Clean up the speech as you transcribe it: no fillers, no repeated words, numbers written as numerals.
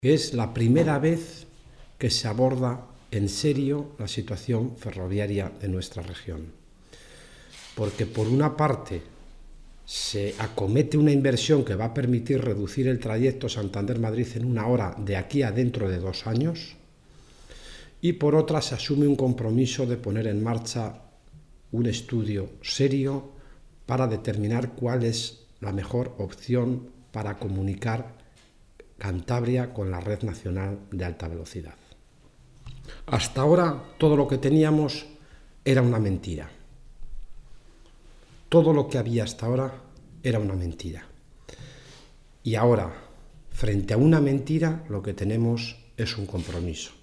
que es la primera vez que se aborda en serio la situación ferroviaria de nuestra región. Porque por una parte se acomete una inversión que va a permitir reducir el trayecto Santander-Madrid en 1 hora de aquí a dentro de 2 años, y por otra se asume un compromiso de poner en marcha un estudio serio para determinar cuál es la mejor opción para comunicar Cantabria con la red nacional de alta velocidad. Hasta ahora todo lo que teníamos era una mentira. Todo lo que había hasta ahora era una mentira. Y ahora, frente a una mentira, lo que tenemos es un compromiso.